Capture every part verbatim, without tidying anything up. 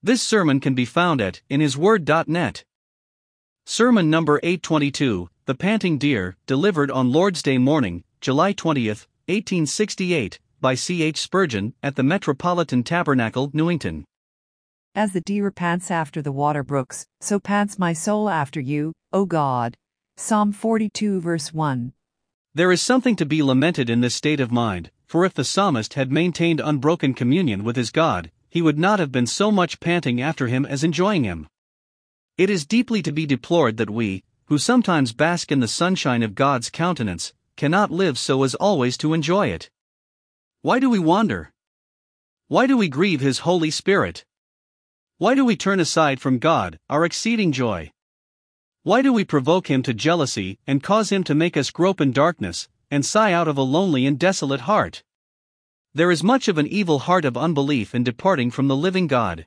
This sermon can be found at in his word dot net. Sermon number eight twenty-two, The Panting Deer, delivered on Lord's Day morning, July twentieth, eighteen sixty-eight, by C H Spurgeon, at the Metropolitan Tabernacle, Newington. As the deer pants after the water brooks, so pants my soul after you, O God. Psalm forty-two verse one. There is something to be lamented in this state of mind, for if the psalmist had maintained unbroken communion with his God, he would not have been so much panting after him as enjoying him. It is deeply to be deplored that we, who sometimes bask in the sunshine of God's countenance, cannot live so as always to enjoy it. Why do we wander? Why do we grieve His Holy Spirit? Why do we turn aside from God, our exceeding joy? Why do we provoke Him to jealousy, and cause Him to make us grope in darkness, and sigh out of a lonely and desolate heart? There is much of an evil heart of unbelief in departing from the living God.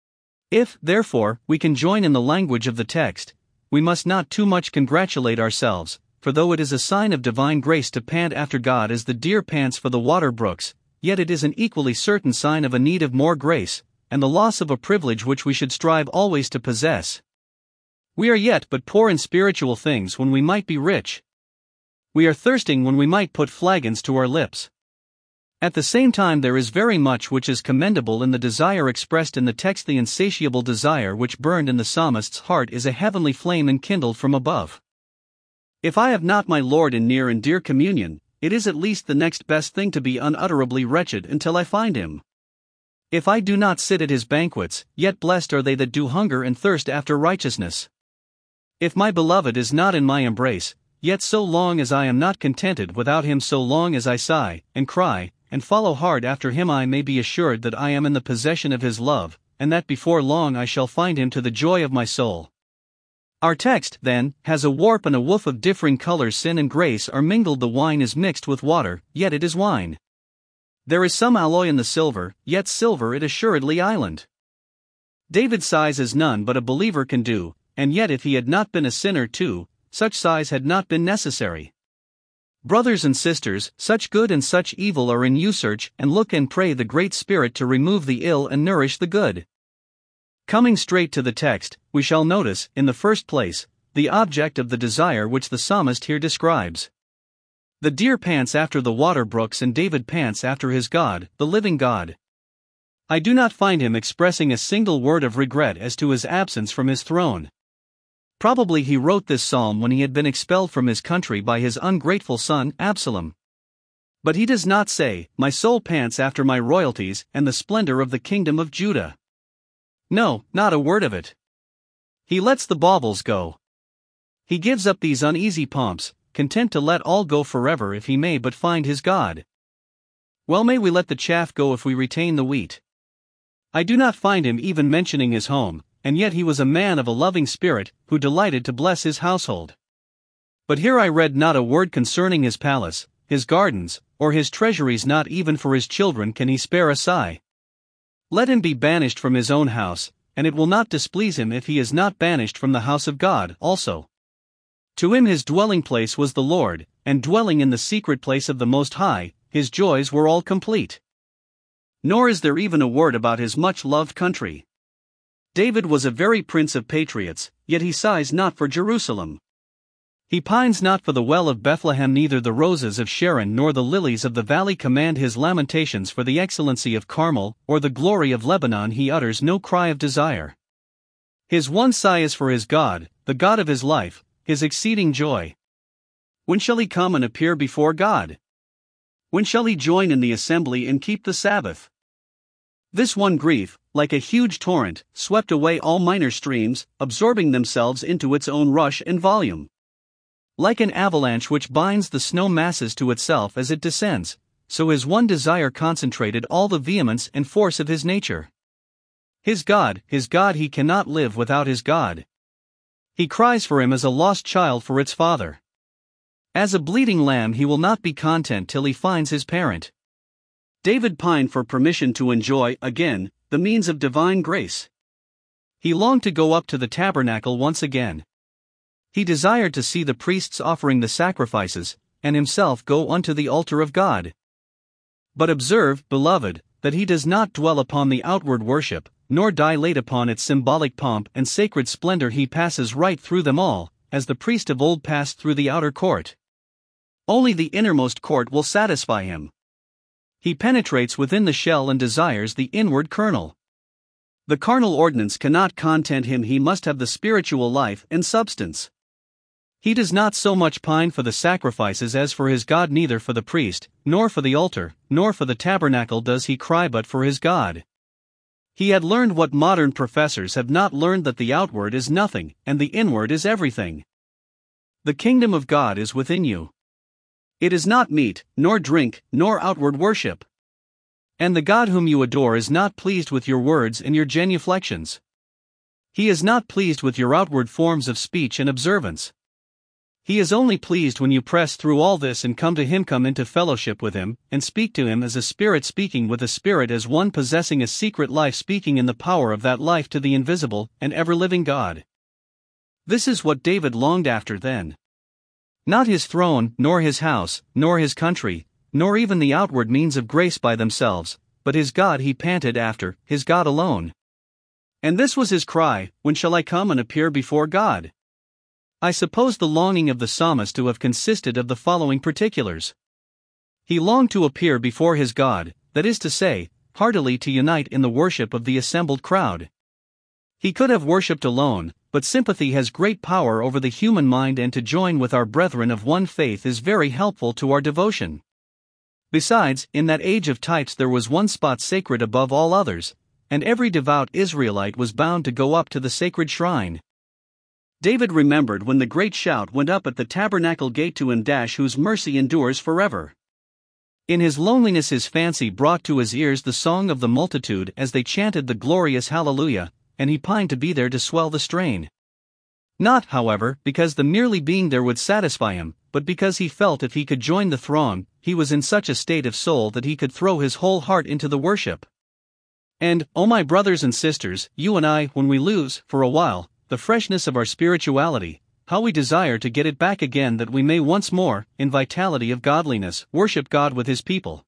If, therefore, we can join in the language of the text, we must not too much congratulate ourselves, for though it is a sign of divine grace to pant after God as the deer pants for the water brooks, yet it is an equally certain sign of a need of more grace, and the loss of a privilege which we should strive always to possess. We are yet but poor in spiritual things when we might be rich. We are thirsting when we might put flagons to our lips. At the same time, there is very much which is commendable in the desire expressed in the text. The insatiable desire which burned in the psalmist's heart is a heavenly flame enkindled from above. If I have not my Lord in near and dear communion, it is at least the next best thing to be unutterably wretched until I find Him. If I do not sit at His banquets, yet blessed are they that do hunger and thirst after righteousness. If my beloved is not in my embrace, yet so long as I am not contented without Him, so long as I sigh, and cry, and follow hard after Him, I may be assured that I am in the possession of His love, and that before long I shall find Him to the joy of my soul. Our text, then, has a warp and a woof of differing colors. Sin and grace are mingled. The wine is mixed with water, yet it is wine. There is some alloy in the silver, yet silver it assuredly island. David sighs as none but a believer can do, and yet if he had not been a sinner too, such sighs had not been necessary. Brothers and sisters, such good and such evil are in you. Search and look and pray the Great Spirit to remove the ill and nourish the good. Coming straight to the text, we shall notice, in the first place, the object of the desire which the psalmist here describes. The deer pants after the water brooks, and David pants after his God, the living God. I do not find him expressing a single word of regret as to his absence from his throne. Probably he wrote this psalm when he had been expelled from his country by his ungrateful son, Absalom. But he does not say, "My soul pants after my royalties and the splendor of the kingdom of Judah." No, not a word of it. He lets the baubles go. He gives up these uneasy pomps, content to let all go forever if he may but find his God. Well may we let the chaff go if we retain the wheat. I do not find him even mentioning his home, and yet he was a man of a loving spirit, who delighted to bless his household. But here I read not a word concerning his palace, his gardens, or his treasuries. Not even for his children can he spare a sigh. Let him be banished from his own house, and it will not displease him if he is not banished from the house of God also. To him his dwelling place was the Lord, and dwelling in the secret place of the Most High, his joys were all complete. Nor is there even a word about his much-loved country. David was a very prince of patriots, yet he sighs not for Jerusalem. He pines not for the well of Bethlehem, neither the roses of Sharon nor the lilies of the valley command his lamentations. For the excellency of Carmel, or the glory of Lebanon, he utters no cry of desire. His one sigh is for his God, the God of his life, his exceeding joy. When shall he come and appear before God? When shall he join in the assembly and keep the Sabbath? This one grief, like a huge torrent, swept away all minor streams, absorbing themselves into its own rush and volume. Like an avalanche which binds the snow masses to itself as it descends, so his one desire concentrated all the vehemence and force of his nature. His God, his God, he cannot live without his God. He cries for him as a lost child for its father. As a bleating lamb he will not be content till he finds his parent. David pined for permission to enjoy, again, the means of divine grace. He longed to go up to the tabernacle once again. He desired to see the priests offering the sacrifices, and himself go unto the altar of God. But observe, beloved, that he does not dwell upon the outward worship, nor dilate upon its symbolic pomp and sacred splendor. He passes right through them all, as the priest of old passed through the outer court. Only the innermost court will satisfy him. He penetrates within the shell and desires the inward kernel. The carnal ordinance cannot content him. He must have the spiritual life and substance. He does not so much pine for the sacrifices as for his God. Neither for the priest, nor for the altar, nor for the tabernacle does he cry, but for his God. He had learned what modern professors have not learned, that the outward is nothing, and the inward is everything. The kingdom of God is within you. It is not meat, nor drink, nor outward worship. And the God whom you adore is not pleased with your words and your genuflections. He is not pleased with your outward forms of speech and observance. He is only pleased when you press through all this and come to him, come into fellowship with him, and speak to him as a spirit speaking with a spirit, as one possessing a secret life, speaking in the power of that life to the invisible and ever-living God. This is what David longed after then. Not his throne, nor his house, nor his country, nor even the outward means of grace by themselves, but his God he panted after, his God alone. And this was his cry: when shall I come and appear before God? I suppose the longing of the psalmist to have consisted of the following particulars. He longed to appear before his God, that is to say, heartily to unite in the worship of the assembled crowd. He could have worshipped alone, but sympathy has great power over the human mind, and to join with our brethren of one faith is very helpful to our devotion. Besides, in that age of types there was one spot sacred above all others, and every devout Israelite was bound to go up to the sacred shrine. David remembered when the great shout went up at the tabernacle gate to him, whose mercy endures forever. In his loneliness his fancy brought to his ears the song of the multitude as they chanted the glorious hallelujah, and he pined to be there to swell the strain. Not, however, because the merely being there would satisfy him, but because he felt if he could join the throng, he was in such a state of soul that he could throw his whole heart into the worship. And, oh my brothers and sisters, you and I, when we lose, for a while, the freshness of our spirituality, how we desire to get it back again, that we may once more, in vitality of godliness, worship God with his people.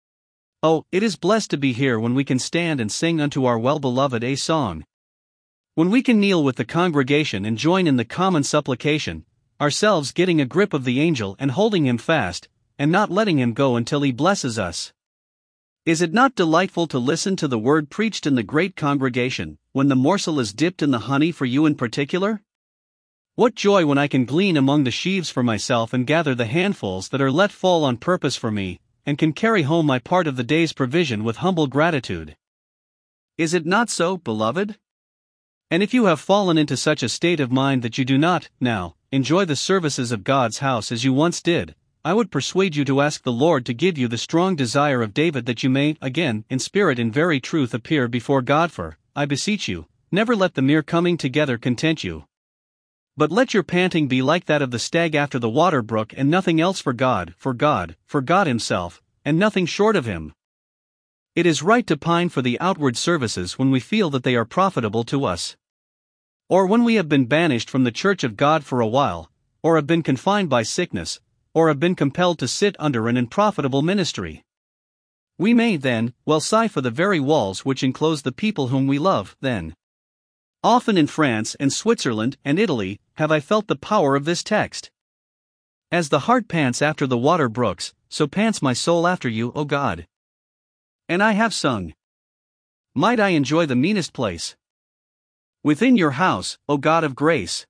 Oh, it is blessed to be here when we can stand and sing unto our well-beloved a song. When we can kneel with the congregation and join in the common supplication, ourselves getting a grip of the angel and holding him fast, and not letting him go until he blesses us. Is it not delightful to listen to the word preached in the great congregation, when the morsel is dipped in the honey for you in particular? What joy when I can glean among the sheaves for myself and gather the handfuls that are let fall on purpose for me, and can carry home my part of the day's provision with humble gratitude. Is it not so, beloved? And if you have fallen into such a state of mind that you do not, now, enjoy the services of God's house as you once did, I would persuade you to ask the Lord to give you the strong desire of David, that you may, again, in spirit and very truth, appear before God. For, I beseech you, never let the mere coming together content you. But let your panting be like that of the stag after the water brook, and nothing else, for God, for God, for God himself, and nothing short of him. It is right to pine for the outward services when we feel that they are profitable to us. Or when we have been banished from the church of God for a while, or have been confined by sickness, or have been compelled to sit under an unprofitable ministry. We may, then, well sigh for the very walls which enclose the people whom we love, then. Often in France and Switzerland and Italy have I felt the power of this text. As the hart pants after the water brooks, so pants my soul after you, O God. And I have sung. Might I enjoy the meanest place within your house, O God of grace.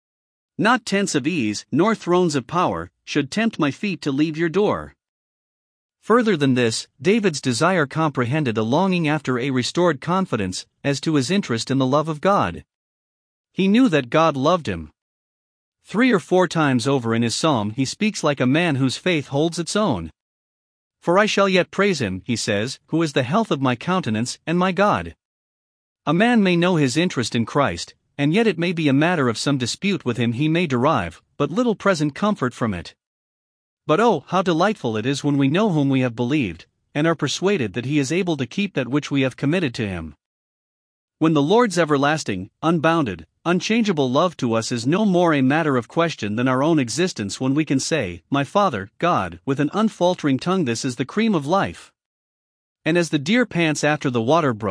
Not tents of ease, nor thrones of power, should tempt my feet to leave your door. Further than this, David's desire comprehended a longing after a restored confidence as to his interest in the love of God. He knew that God loved him. Three or four times over in his psalm he speaks like a man whose faith holds its own. For I shall yet praise him, he says, who is the health of my countenance and my God. A man may know his interest in Christ, and yet it may be a matter of some dispute with him. He may derive but little present comfort from it. But oh, how delightful it is when we know whom we have believed, and are persuaded that he is able to keep that which we have committed to him. When the Lord's everlasting, unbounded, unchangeable love to us is no more a matter of question than our own existence, when we can say, My Father, God, with an unfaltering tongue, this is the cream of life. And as the deer pants after the water brooks,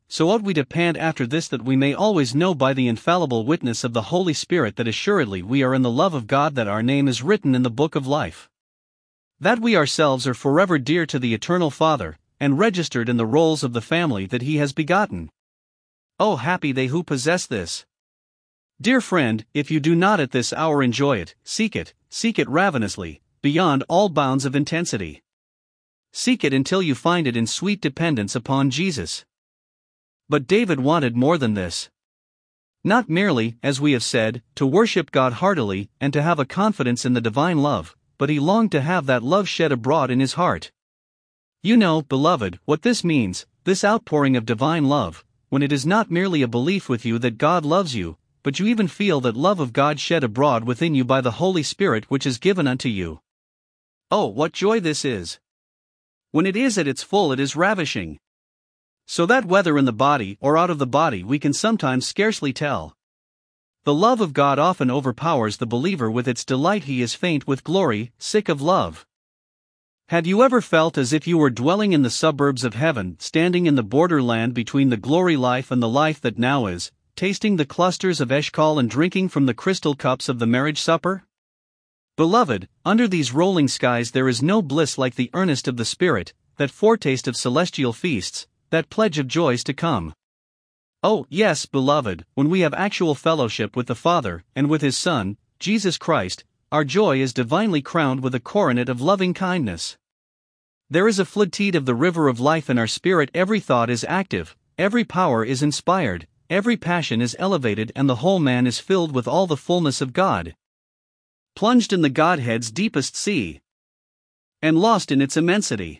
so ought we to pant after this, that we may always know by the infallible witness of the Holy Spirit that assuredly we are in the love of God, that our name is written in the book of life. That we ourselves are forever dear to the eternal Father, and registered in the rolls of the family that He has begotten. Oh, happy they who possess this! Dear friend, if you do not at this hour enjoy it, seek it, seek it ravenously, beyond all bounds of intensity. Seek it until you find it in sweet dependence upon Jesus. But David wanted more than this. Not merely, as we have said, to worship God heartily and to have a confidence in the divine love, but he longed to have that love shed abroad in his heart. You know, beloved, what this means, this outpouring of divine love, when it is not merely a belief with you that God loves you, but you even feel that love of God shed abroad within you by the Holy Spirit which is given unto you. Oh, what joy this is! When it is at its full, it is ravishing. So that whether in the body or out of the body we can sometimes scarcely tell. The love of God often overpowers the believer with its delight. He is faint with glory, sick of love. Had you ever felt as if you were dwelling in the suburbs of heaven, standing in the borderland between the glory life and the life that now is, tasting the clusters of Eshcol and drinking from the crystal cups of the marriage supper? Beloved, under these rolling skies there is no bliss like the earnest of the Spirit, that foretaste of celestial feasts, that pledge of joys to come. Oh, yes, beloved, when we have actual fellowship with the Father, and with His Son, Jesus Christ, our joy is divinely crowned with a coronet of loving kindness. There is a flood of the river of life in our spirit. Every thought is active, every power is inspired, every passion is elevated, and the whole man is filled with all the fullness of God. Plunged in the Godhead's deepest sea, and lost in its immensity.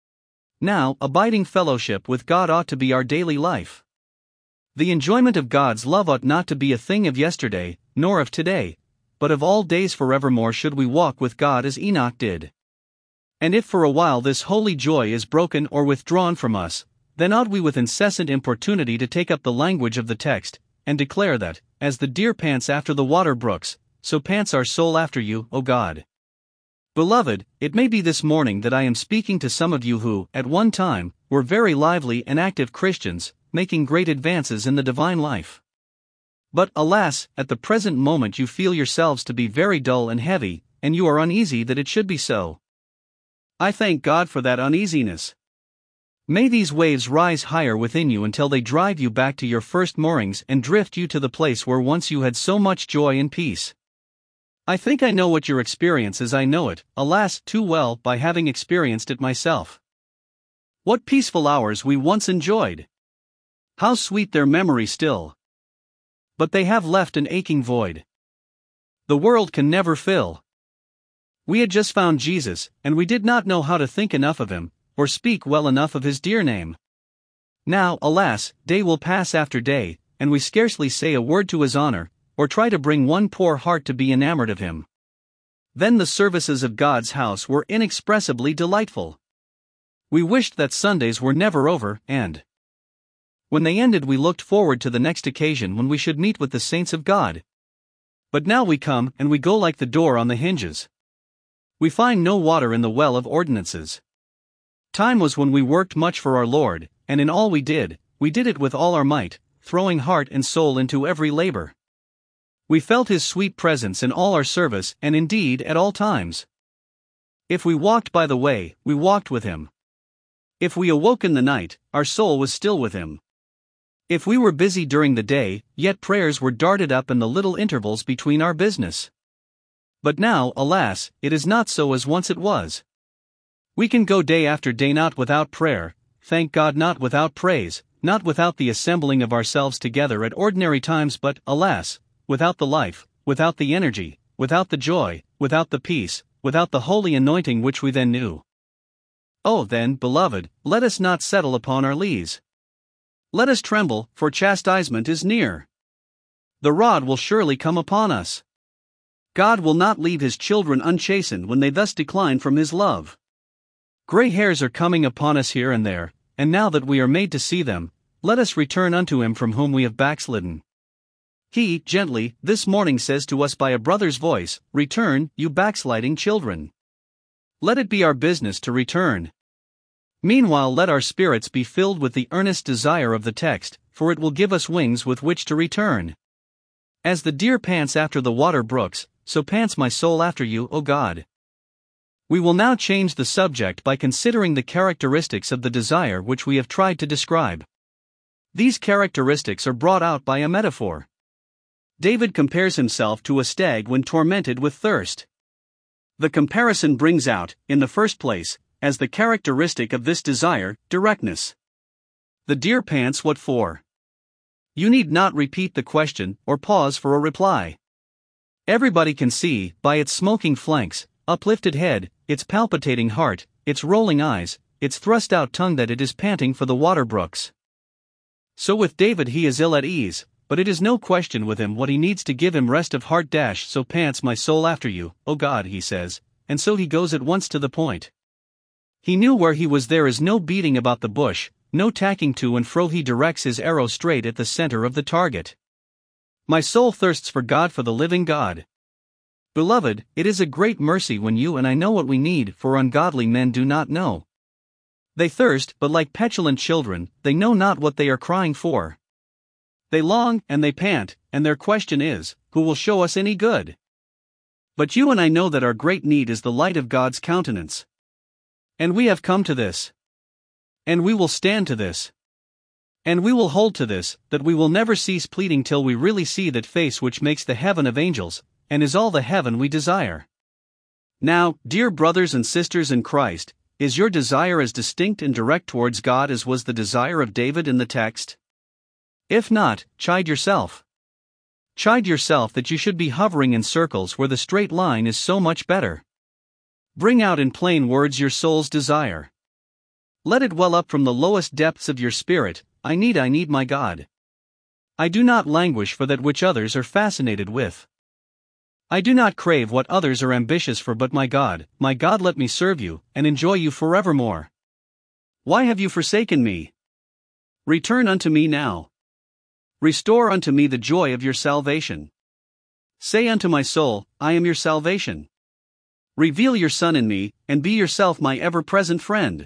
Now, abiding fellowship with God ought to be our daily life. The enjoyment of God's love ought not to be a thing of yesterday, nor of today, but of all days forevermore should we walk with God as Enoch did. And if for a while this holy joy is broken or withdrawn from us, then ought we with incessant importunity to take up the language of the text, and declare that, as the deer pants after the water brooks, so pants our soul after you, O God. Beloved, it may be this morning that I am speaking to some of you who, at one time, were very lively and active Christians, making great advances in the divine life. But, alas, at the present moment you feel yourselves to be very dull and heavy, and you are uneasy that it should be so. I thank God for that uneasiness. May these waves rise higher within you until they drive you back to your first moorings and drift you to the place where once you had so much joy and peace. I think I know what your experience is. I know it, alas, too well, by having experienced it myself. What peaceful hours we once enjoyed! How sweet their memory still! But they have left an aching void the world can never fill. We had just found Jesus, and we did not know how to think enough of Him, or speak well enough of His dear name. Now, alas, day will pass after day, and we scarcely say a word to His honor, or try to bring one poor heart to be enamored of Him. Then the services of God's house were inexpressibly delightful. We wished that Sundays were never over, and when they ended we looked forward to the next occasion when we should meet with the saints of God. But now we come and we go like the door on the hinges. We find no water in the well of ordinances. Time was when we worked much for our Lord, and in all we did, we did it with all our might, throwing heart and soul into every labor. We felt His sweet presence in all our service, and indeed at all times. If we walked by the way, we walked with Him. If we awoke in the night, our soul was still with Him. If we were busy during the day, yet prayers were darted up in the little intervals between our business. But now, alas, it is not so as once it was. We can go day after day not without prayer, thank God, not without praise, not without the assembling of ourselves together at ordinary times, but, alas, without the life, without the energy, without the joy, without the peace, without the holy anointing which we then knew. Oh then, beloved, let us not settle upon our lees. Let us tremble, for chastisement is near. The rod will surely come upon us. God will not leave His children unchastened when they thus decline from His love. Gray hairs are coming upon us here and there, and now that we are made to see them, let us return unto Him from whom we have backslidden. He, gently, this morning says to us by a brother's voice, "Return, you backsliding children." Let it be our business to return. Meanwhile, let our spirits be filled with the earnest desire of the text, for it will give us wings with which to return. As the deer pants after the water brooks, so pants my soul after you, O God. We will now change the subject by considering the characteristics of the desire which we have tried to describe. These characteristics are brought out by a metaphor. David compares himself to a stag when tormented with thirst. The comparison brings out, in the first place, as the characteristic of this desire, directness. The deer pants what for? You need not repeat the question or pause for a reply. Everybody can see, by its smoking flanks, uplifted head, its palpitating heart, its rolling eyes, its thrust out tongue, that it is panting for the water brooks. So with David he is ill at ease, but it is no question with him what he needs to give him rest of heart. Dash, so pants my soul after you, O God, he says, and so he goes at once to the point. He knew where he was. There is no beating about the bush, no tacking to and fro. He directs his arrow straight at the center of the target. My soul thirsts for God, for the living God. Beloved, it is a great mercy when you and I know what we need, for ungodly men do not know. They thirst, but like petulant children, they know not what they are crying for. They long, and they pant, and their question is, who will show us any good? But you and I know that our great need is the light of God's countenance. And we have come to this. And we will stand to this. And we will hold to this, that we will never cease pleading till we really see that face which makes the heaven of angels, and is all the heaven we desire. Now, dear brothers and sisters in Christ, is your desire as distinct and direct towards God as was the desire of David in the text? If not, chide yourself. Chide yourself that you should be hovering in circles where the straight line is so much better. Bring out in plain words your soul's desire. Let it well up from the lowest depths of your spirit. I need, I need my God. I do not languish for that which others are fascinated with. I do not crave what others are ambitious for, but my God, my God, let me serve you, and enjoy you forevermore. Why have you forsaken me? Return unto me now. Restore unto me the joy of your salvation. Say unto my soul, I am your salvation. Reveal your Son in me, and be yourself my ever-present friend.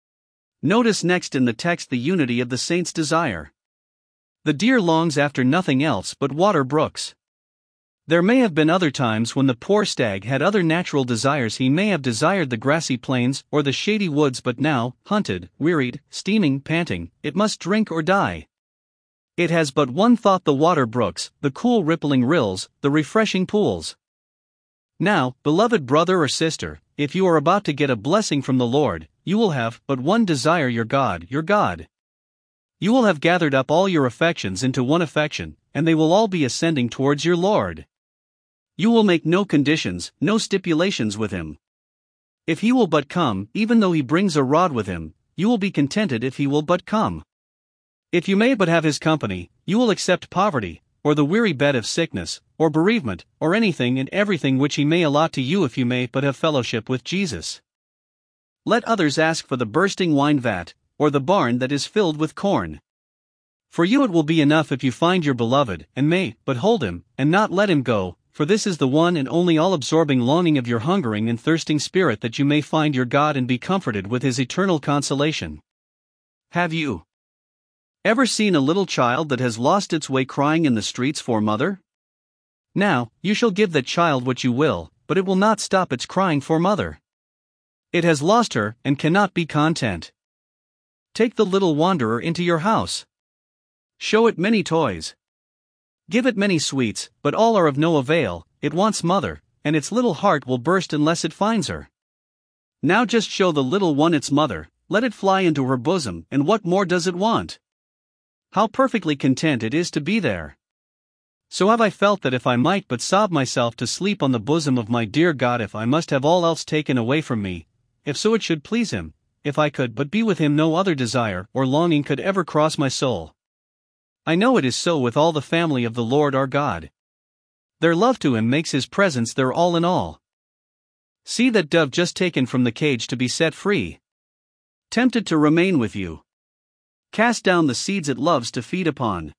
Notice next in the text the unity of the saint's desire. The deer longs after nothing else but water brooks. There may have been other times when the poor stag had other natural desires. He may have desired the grassy plains or the shady woods, but now, hunted, wearied, steaming, panting, it must drink or die. It has but one thought: the water brooks, the cool rippling rills, the refreshing pools. Now, beloved brother or sister, if you are about to get a blessing from the Lord, you will have but one desire: your God, your God. You will have gathered up all your affections into one affection, and they will all be ascending towards your Lord. You will make no conditions, no stipulations with him. If he will but come, even though he brings a rod with him, you will be contented if he will but come. If you may but have his company, you will accept poverty, or the weary bed of sickness, or bereavement, or anything and everything which he may allot to you if you may but have fellowship with Jesus. Let others ask for the bursting wine vat, or the barn that is filled with corn. For you it will be enough if you find your beloved, and may but hold him, and not let him go, for this is the one and only all-absorbing longing of your hungering and thirsting spirit, that you may find your God and be comforted with his eternal consolation. Have you ever seen a little child that has lost its way crying in the streets for mother? Now, you shall give that child what you will, but it will not stop its crying for mother. It has lost her, and cannot be content. Take the little wanderer into your house. Show it many toys. Give it many sweets, but all are of no avail. It wants mother, and its little heart will burst unless it finds her. Now just show the little one its mother, let it fly into her bosom, and what more does it want? How perfectly content it is to be there. So have I felt that if I might but sob myself to sleep on the bosom of my dear God, if I must have all else taken away from me, if so it should please him, if I could but be with him, no other desire or longing could ever cross my soul. I know it is so with all the family of the Lord our God. Their love to him makes his presence their all in all. See that dove just taken from the cage to be set free. Tempted to remain with you. Cast down the seeds it loves to feed upon.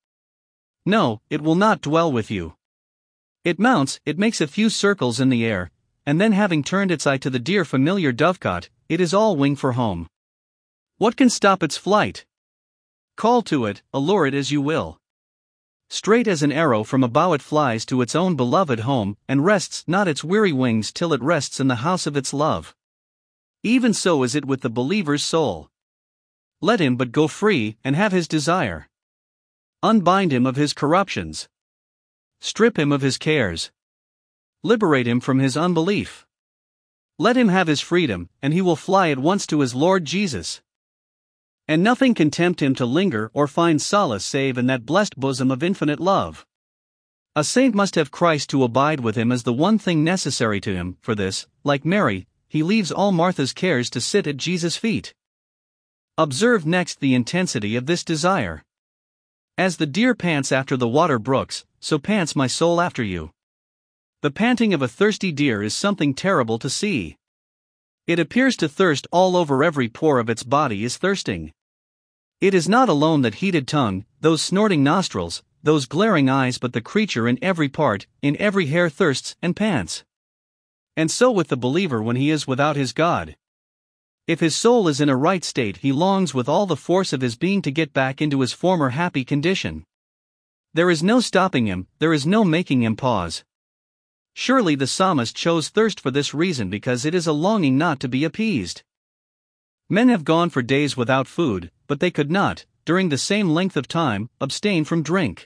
No, it will not dwell with you. It mounts, it makes a few circles in the air, and then having turned its eye to the dear familiar dovecot, it is all wing for home. What can stop its flight? Call to it, allure it as you will. Straight as an arrow from a bow it flies to its own beloved home, and rests not its weary wings till it rests in the house of its love. Even so is it with the believer's soul. Let him but go free, and have his desire. Unbind him of his corruptions. Strip him of his cares. Liberate him from his unbelief. Let him have his freedom, and he will fly at once to his Lord Jesus. And nothing can tempt him to linger or find solace save in that blessed bosom of infinite love. A saint must have Christ to abide with him as the one thing necessary to him. For this, like Mary, he leaves all Martha's cares to sit at Jesus' feet. Observe next the intensity of this desire. As the deer pants after the water brooks, so pants my soul after you. The panting of a thirsty deer is something terrible to see. It appears to thirst all over, every pore of its body is thirsting. It is not alone that heated tongue, those snorting nostrils, those glaring eyes, but the creature in every part, in every hair thirsts and pants. And so with the believer when he is without his God. If his soul is in a right state, he longs with all the force of his being to get back into his former happy condition. There is no stopping him, there is no making him pause. Surely the psalmist chose thirst for this reason, because it is a longing not to be appeased. Men have gone for days without food, but they could not, during the same length of time, abstain from drink.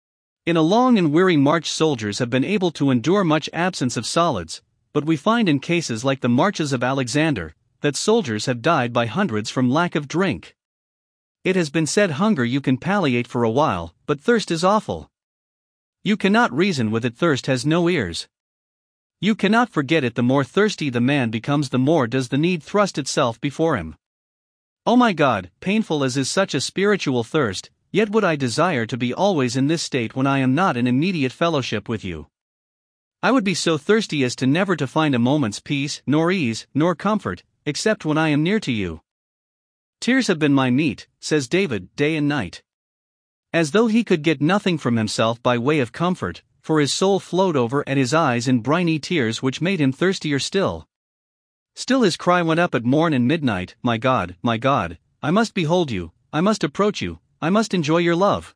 In a long and weary march soldiers have been able to endure much absence of solids, but we find in cases like the marches of Alexander, that soldiers have died by hundreds from lack of drink. It has been said hunger you can palliate for a while, but thirst is awful. You cannot reason with it, thirst has no ears. You cannot forget it. The more thirsty the man becomes, the more does the need thrust itself before him. Oh my God, painful as is such a spiritual thirst, yet would I desire to be always in this state when I am not in immediate fellowship with you. I would be so thirsty as to never to find a moment's peace, nor ease, nor comfort, except when I am near to you. Tears have been my meat, says David, day and night. As though he could get nothing from himself by way of comfort, for his soul flowed over at his eyes in briny tears which made him thirstier still. Still his cry went up at morn and midnight, my God, my God, I must behold you, I must approach you, I must enjoy your love.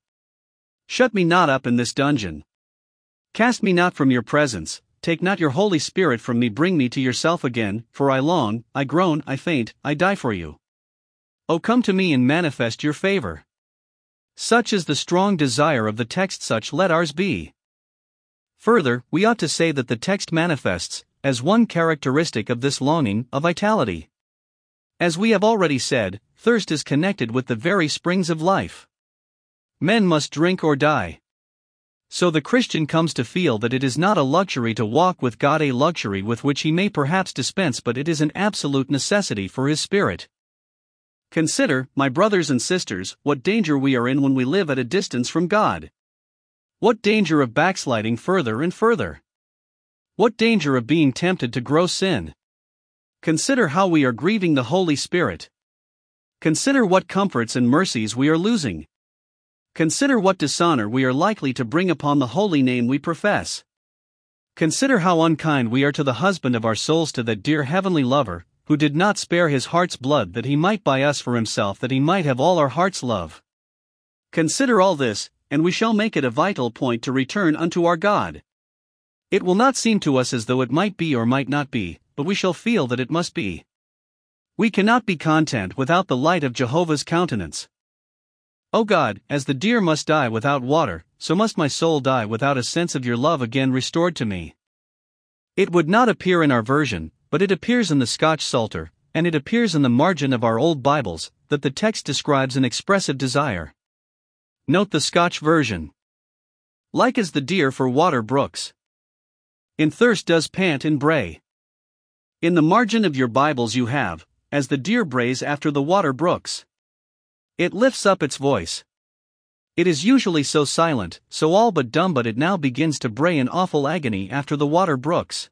Shut me not up in this dungeon. Cast me not from your presence, take not your Holy Spirit from me, bring me to yourself again, for I long, I groan, I faint, I die for you. O come to me and manifest your favor. Such is the strong desire of the text, such let ours be. Further, we ought to say that the text manifests, as one characteristic of this longing, a vitality. As we have already said, thirst is connected with the very springs of life. Men must drink or die. So the Christian comes to feel that it is not a luxury to walk with God, a luxury with which he may perhaps dispense, but it is an absolute necessity for his spirit. Consider, my brothers and sisters, what danger we are in when we live at a distance from God. What danger of backsliding further and further. What danger of being tempted to gross sin. Consider how we are grieving the Holy Spirit. Consider what comforts and mercies we are losing. Consider what dishonor we are likely to bring upon the holy name we profess. Consider how unkind we are to the husband of our souls, to that dear heavenly lover, who did not spare his heart's blood that he might buy us for himself, that he might have all our heart's love. Consider all this, and we shall make it a vital point to return unto our God. It will not seem to us as though it might be or might not be, but we shall feel that it must be. We cannot be content without the light of Jehovah's countenance. O God, as the deer must die without water, so must my soul die without a sense of your love again restored to me. It would not appear in our version, but it appears in the Scotch Psalter, and it appears in the margin of our old Bibles, that the text describes an expressive desire. Note the Scotch version. Like as the deer for water brooks. In thirst does pant and bray. In the margin of your Bibles you have, as the deer brays after the water brooks. It lifts up its voice. It is usually so silent, so all but dumb, but it now begins to bray in awful agony after the water brooks.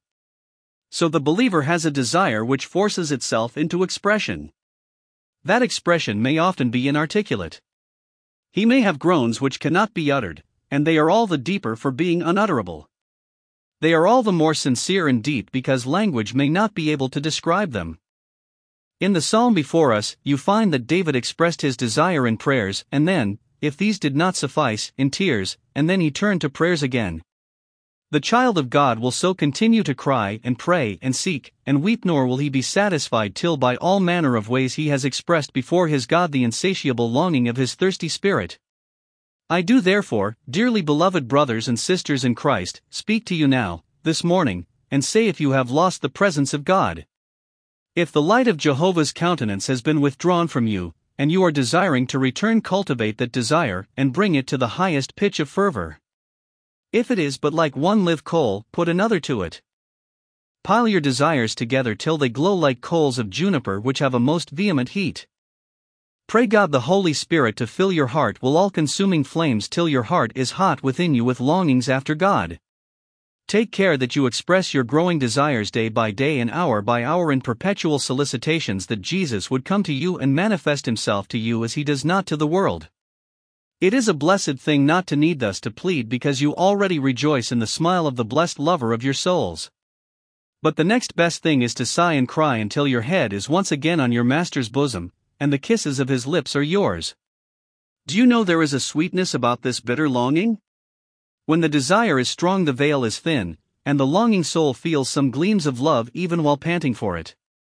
So the believer has a desire which forces itself into expression. That expression may often be inarticulate. He may have groans which cannot be uttered, and they are all the deeper for being unutterable. They are all the more sincere and deep because language may not be able to describe them. In the psalm before us, you find that David expressed his desire in prayers, and then, if these did not suffice, in tears, and then he turned to prayers again. The child of God will so continue to cry and pray and seek and weep, nor will he be satisfied till by all manner of ways he has expressed before his God the insatiable longing of his thirsty spirit. I do therefore, dearly beloved brothers and sisters in Christ, speak to you now, this morning, and say if you have lost the presence of God. If the light of Jehovah's countenance has been withdrawn from you, and you are desiring to return, cultivate that desire, and bring it to the highest pitch of fervor. If it is but like one live coal, put another to it. Pile your desires together till they glow like coals of juniper which have a most vehement heat. Pray God the Holy Spirit to fill your heart with all-consuming flames till your heart is hot within you with longings after God. Take care that you express your growing desires day by day and hour by hour in perpetual solicitations that Jesus would come to you and manifest himself to you as he does not to the world. It is a blessed thing not to need thus to plead, because you already rejoice in the smile of the blessed lover of your souls. But the next best thing is to sigh and cry until your head is once again on your master's bosom, and the kisses of his lips are yours. Do you know there is a sweetness about this bitter longing? When the desire is strong, the veil is thin, and the longing soul feels some gleams of love even while panting for it.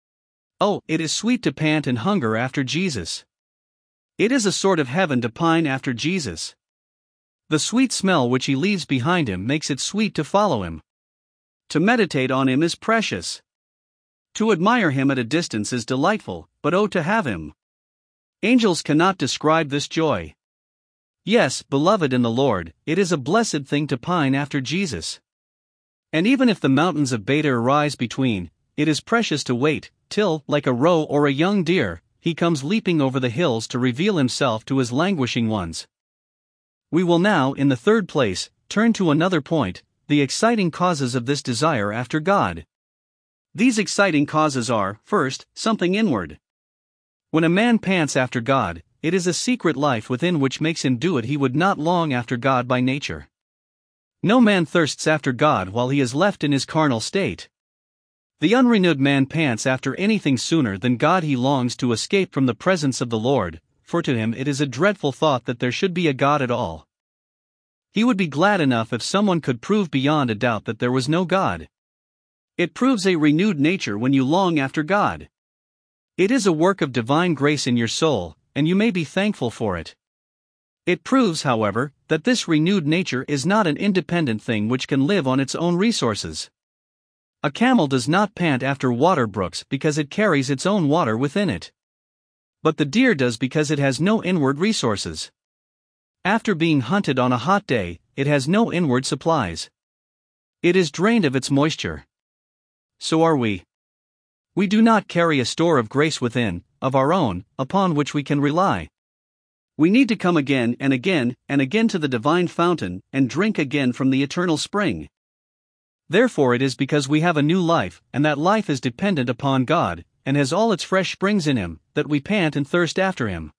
Oh, it is sweet to pant and hunger after Jesus. It is a sort of heaven to pine after Jesus. The sweet smell which he leaves behind him makes it sweet to follow him. To meditate on him is precious. To admire him at a distance is delightful, but oh, to have him! Angels cannot describe this joy. Yes, beloved in the Lord, it is a blessed thing to pine after Jesus. And even if the mountains of Beta rise between, it is precious to wait, till, like a roe or a young deer, he comes leaping over the hills to reveal himself to his languishing ones. We will now, in the third place, turn to another point, the exciting causes of this desire after God. These exciting causes are, first, something inward. When a man pants after God, it is a secret life within which makes him do it. He would not long after God by nature. No man thirsts after God while he is left in his carnal state. The unrenewed man pants after anything sooner than God. He longs to escape from the presence of the Lord, for to him it is a dreadful thought that there should be a God at all. He would be glad enough if someone could prove beyond a doubt that there was no God. It proves a renewed nature when you long after God. It is a work of divine grace in your soul, and you may be thankful for it. It proves, however, that this renewed nature is not an independent thing which can live on its own resources. A camel does not pant after water brooks because it carries its own water within it. But the deer does because it has no inward resources. After being hunted on a hot day, it has no inward supplies. It is drained of its moisture. So are we. We do not carry a store of grace within, of our own, upon which we can rely. We need to come again and again and again to the divine fountain, and drink again from the eternal spring. Therefore it is because we have a new life, and that life is dependent upon God, and has all its fresh springs in him, that we pant and thirst after him.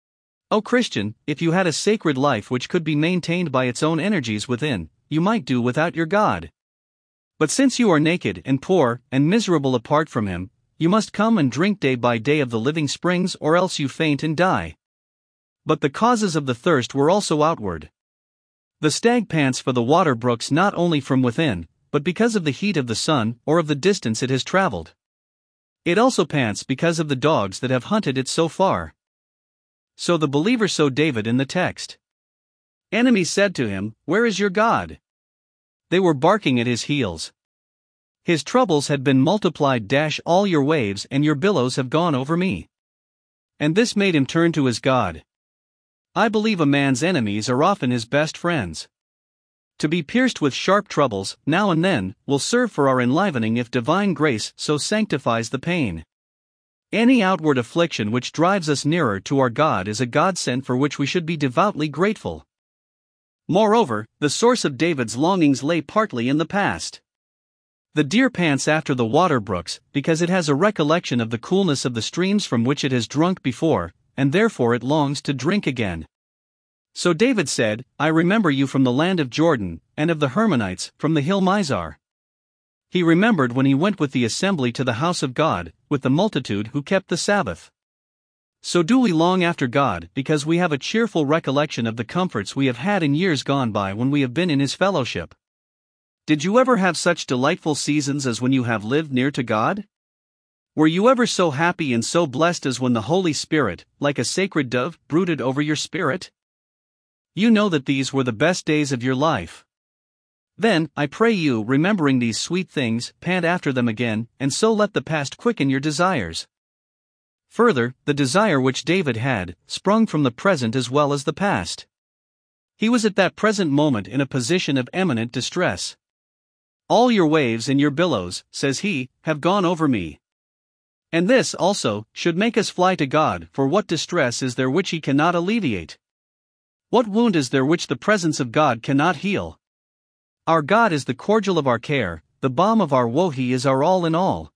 O Christian, if you had a sacred life which could be maintained by its own energies within, you might do without your God. But since you are naked and poor and miserable apart from him, you must come and drink day by day of the living springs, or else you faint and die. But the causes of the thirst were also outward. The stag pants for the water brooks not only from within, but because of the heat of the sun or of the distance it has traveled. It also pants because of the dogs that have hunted it so far. So the believer saw David in the text. Enemies said to him, "Where is your God?" They were barking at his heels. His troubles had been multiplied. Dash all your waves and your billows have gone over me. And this made him turn to his God. I believe a man's enemies are often his best friends. To be pierced with sharp troubles, now and then, will serve for our enlivening if divine grace so sanctifies the pain. Any outward affliction which drives us nearer to our God is a godsend for which we should be devoutly grateful. Moreover, the source of David's longings lay partly in the past. The deer pants after the water brooks, because it has a recollection of the coolness of the streams from which it has drunk before, and therefore it longs to drink again. So David said, I remember you from the land of Jordan, and of the Hermonites, from the hill Mizar. He remembered when he went with the assembly to the house of God, with the multitude who kept the Sabbath. So do we long after God, because we have a cheerful recollection of the comforts we have had in years gone by when we have been in His fellowship. Did you ever have such delightful seasons as when you have lived near to God? Were you ever so happy and so blessed as when the Holy Spirit, like a sacred dove, brooded over your spirit? You know that these were the best days of your life. Then, I pray you, remembering these sweet things, pant after them again, and so let the past quicken your desires. Further, the desire which David had, sprung from the present as well as the past. He was at that present moment in a position of eminent distress. All your waves and your billows, says he, have gone over me. And this, also, should make us fly to God, for what distress is there which He cannot alleviate? What wound is there which the presence of God cannot heal? Our God is the cordial of our care, the balm of our woe. He is our all in all.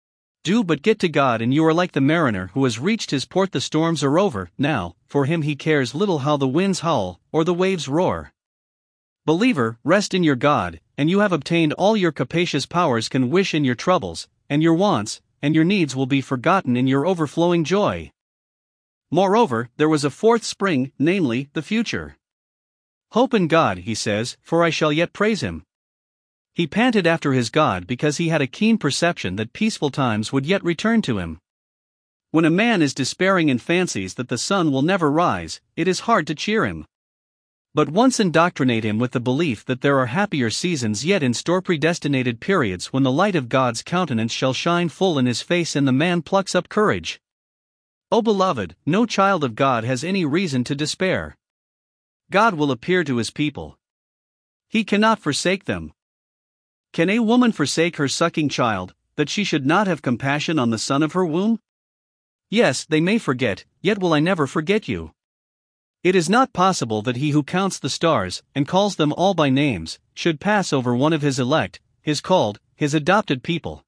Do but get to God and you are like the mariner who has reached his port. The storms are over, now, for him he cares little how the winds howl, or the waves roar. Believer, rest in your God, and you have obtained all your capacious powers can wish in your troubles, and your wants, and your needs will be forgotten in your overflowing joy. Moreover, there was a fourth spring, namely, the future. Hope in God, he says, for I shall yet praise Him. He panted after his God because he had a keen perception that peaceful times would yet return to him. When a man is despairing and fancies that the sun will never rise, it is hard to cheer him. But once indoctrinate him with the belief that there are happier seasons yet in store, predestinated periods when the light of God's countenance shall shine full in his face, and the man plucks up courage. O beloved, no child of God has any reason to despair. God will appear to His people. He cannot forsake them. Can a woman forsake her sucking child, that she should not have compassion on the son of her womb? Yes, they may forget, yet will I never forget you. It is not possible that He who counts the stars, and calls them all by names, should pass over one of His elect, His called, His adopted people.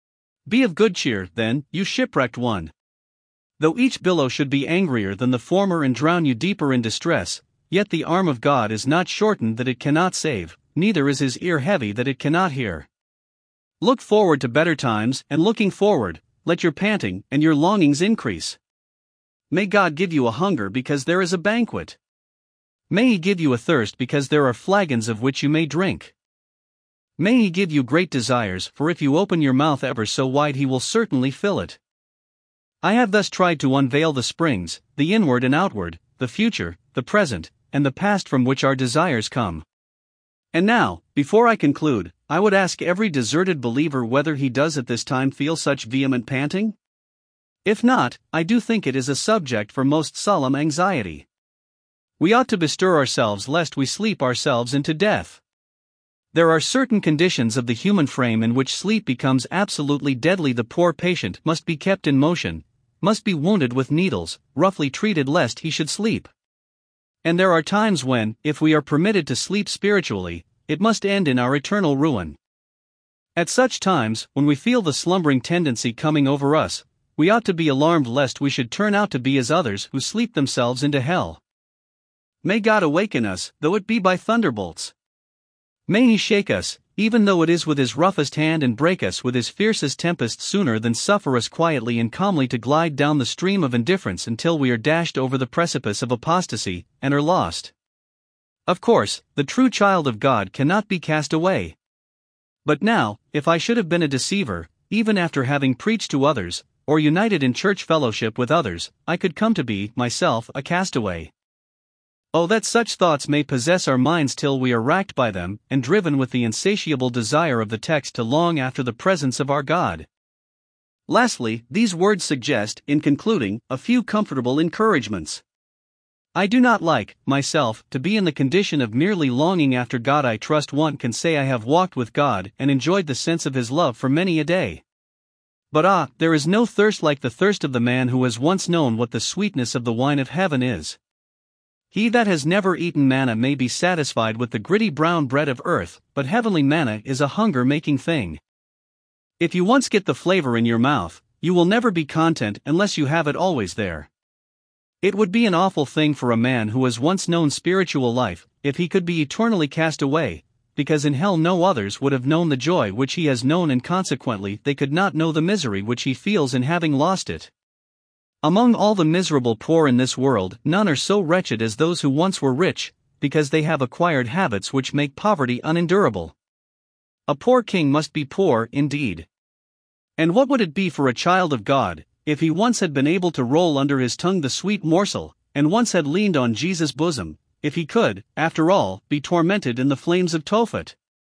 Be of good cheer, then, you shipwrecked one. Though each billow should be angrier than the former and drown you deeper in distress, yet the arm of God is not shortened that it cannot save, neither is His ear heavy that it cannot hear. Look forward to better times, and looking forward, let your panting and your longings increase. May God give you a hunger because there is a banquet. May He give you a thirst because there are flagons of which you may drink. May He give you great desires, for if you open your mouth ever so wide He will certainly fill it. I have thus tried to unveil the springs, the inward and outward, the future, the present, and the past from which our desires come. And now, before I conclude, I would ask every deserted believer whether he does at this time feel such vehement panting? If not, I do think it is a subject for most solemn anxiety. We ought to bestir ourselves lest we sleep ourselves into death. There are certain conditions of the human frame in which sleep becomes absolutely deadly. The poor patient must be kept in motion, must be wounded with needles, roughly treated lest he should sleep. And there are times when, if we are permitted to sleep spiritually, it must end in our eternal ruin. At such times, when we feel the slumbering tendency coming over us, we ought to be alarmed lest we should turn out to be as others who sleep themselves into hell. May God awaken us, though it be by thunderbolts. May He shake us, even though it is with His roughest hand, and break us with His fiercest tempest, sooner than suffer us quietly and calmly to glide down the stream of indifference until we are dashed over the precipice of apostasy, and are lost. Of course, the true child of God cannot be cast away. But now, if I should have been a deceiver, even after having preached to others, or united in church fellowship with others, I could come to be, myself, a castaway. Oh, that such thoughts may possess our minds till we are racked by them, and driven with the insatiable desire of the text to long after the presence of our God. Lastly, these words suggest, in concluding, a few comfortable encouragements. I do not like, myself, to be in the condition of merely longing after God. I trust one can say I have walked with God and enjoyed the sense of His love for many a day. But ah, there is no thirst like the thirst of the man who has once known what the sweetness of the wine of heaven is. He that has never eaten manna may be satisfied with the gritty brown bread of earth, but heavenly manna is a hunger-making thing. If you once get the flavor in your mouth, you will never be content unless you have it always there. It would be an awful thing for a man who has once known spiritual life, if he could be eternally cast away, because in hell no others would have known the joy which he has known, and consequently they could not know the misery which he feels in having lost it. Among all the miserable poor in this world, none are so wretched as those who once were rich, because they have acquired habits which make poverty unendurable. A poor king must be poor indeed. And what would it be for a child of God, if he once had been able to roll under his tongue the sweet morsel, and once had leaned on Jesus' bosom, if he could, after all, be tormented in the flames of Tophet?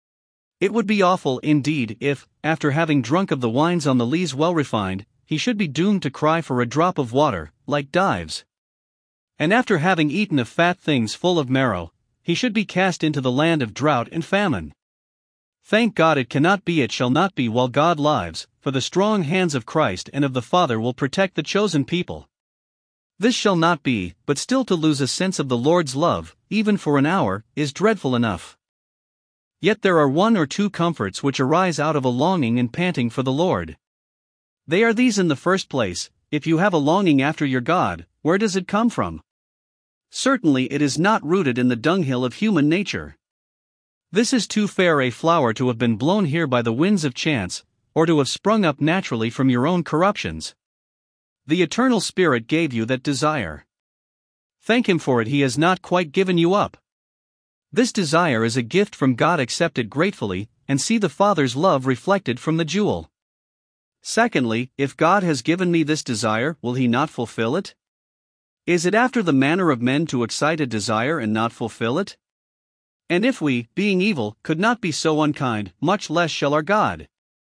It would be awful indeed if, after having drunk of the wines on the lees well refined, he should be doomed to cry for a drop of water, like Dives. And after having eaten of fat things full of marrow, he should be cast into the land of drought and famine. Thank God it cannot be, it shall not be while God lives, for the strong hands of Christ and of the Father will protect the chosen people. This shall not be, but still to lose a sense of the Lord's love, even for an hour, is dreadful enough. Yet there are one or two comforts which arise out of a longing and panting for the Lord. They are these: in the first place, if you have a longing after your God, where does it come from? Certainly it is not rooted in the dunghill of human nature. This is too fair a flower to have been blown here by the winds of chance, or to have sprung up naturally from your own corruptions. The Eternal Spirit gave you that desire. Thank Him for it. He has not quite given you up. This desire is a gift from God. Accept it gratefully, and see the Father's love reflected from the jewel. Secondly, if God has given me this desire, will He not fulfill it? Is it after the manner of men to excite a desire and not fulfill it? And if we, being evil, could not be so unkind, much less shall our God.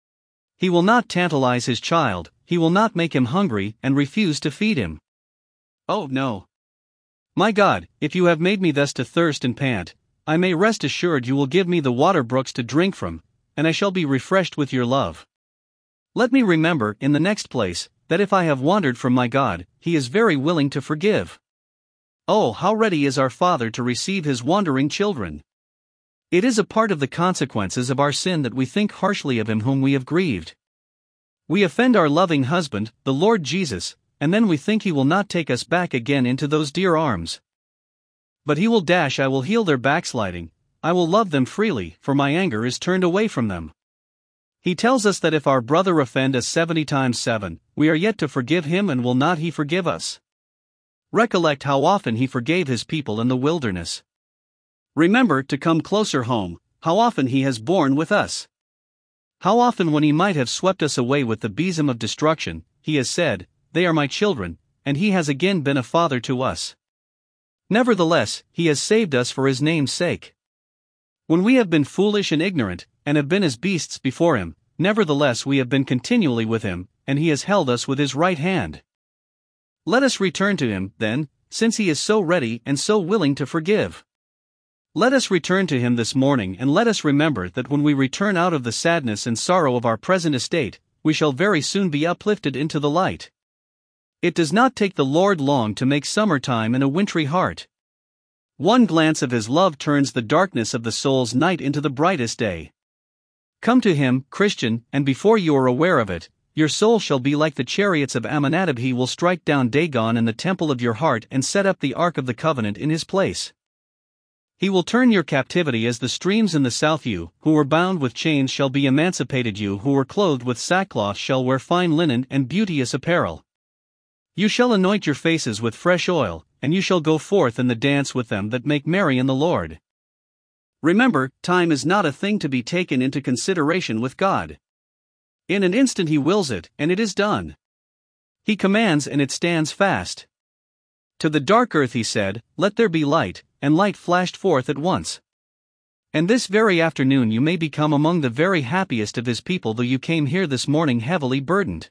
He will not tantalize His child, He will not make him hungry and refuse to feed him. Oh no. My God, if you have made me thus to thirst and pant, I may rest assured you will give me the water brooks to drink from, and I shall be refreshed with your love. Let me remember, in the next place, that if I have wandered from my God, He is very willing to forgive. Oh, how ready is our Father to receive His wandering children! It is a part of the consequences of our sin that we think harshly of Him whom we have grieved. We offend our loving husband, the Lord Jesus, and then we think He will not take us back again into those dear arms. But He will dash, I will heal their backsliding, I will love them freely, for my anger is turned away from them. He tells us that if our brother offend us seventy times seven, we are yet to forgive him, and will not He forgive us? Recollect how often He forgave His people in the wilderness. Remember, to come closer home, how often He has borne with us. How often, when He might have swept us away with the besom of destruction, He has said, "They are my children," and He has again been a father to us. Nevertheless, He has saved us for His name's sake. When we have been foolish and ignorant, and have been as beasts before Him, nevertheless we have been continually with Him, and He has held us with His right hand. Let us return to Him, then, since He is so ready and so willing to forgive. Let us return to Him this morning, and let us remember that when we return out of the sadness and sorrow of our present estate, we shall very soon be uplifted into the light. It does not take the Lord long to make summertime in a wintry heart. One glance of His love turns the darkness of the soul's night into the brightest day. Come to Him, Christian, and before you are aware of it, your soul shall be like the chariots of Amminadab. He will strike down Dagon in the temple of your heart and set up the ark of the covenant in his place. He will turn your captivity as the streams in the south. You, who were bound with chains, shall be emancipated. You who were clothed with sackcloth shall wear fine linen and beauteous apparel. You shall anoint your faces with fresh oil, and you shall go forth in the dance with them that make merry in the Lord. Remember, time is not a thing to be taken into consideration with God. In an instant He wills it, and it is done. He commands, and it stands fast. To the dark earth He said, "Let there be light," and light flashed forth at once. And this very afternoon you may become among the very happiest of His people, though you came here this morning heavily burdened.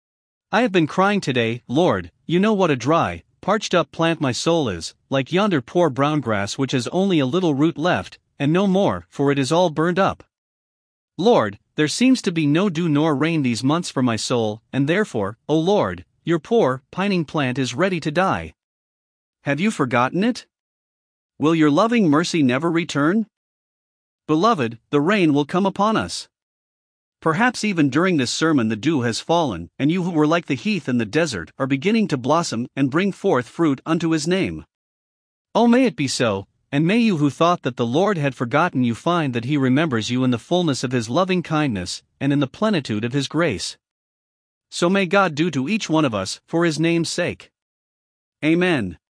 I have been crying today, "Lord, you know what a dry, parched up plant my soul is, like yonder poor brown grass which has only a little root left, and no more, for it is all burned up. Lord, there seems to be no dew nor rain these months for my soul, and therefore, O Lord, your poor, pining plant is ready to die. Have you forgotten it? Will your loving mercy never return? Beloved, the rain will come upon us. Perhaps even during this sermon the dew has fallen, and you who were like the heath in the desert are beginning to blossom and bring forth fruit unto His name. Oh, may it be so, and may you who thought that the Lord had forgotten you find that He remembers you in the fullness of His loving kindness, and in the plenitude of His grace. So may God do to each one of us, for His name's sake. Amen.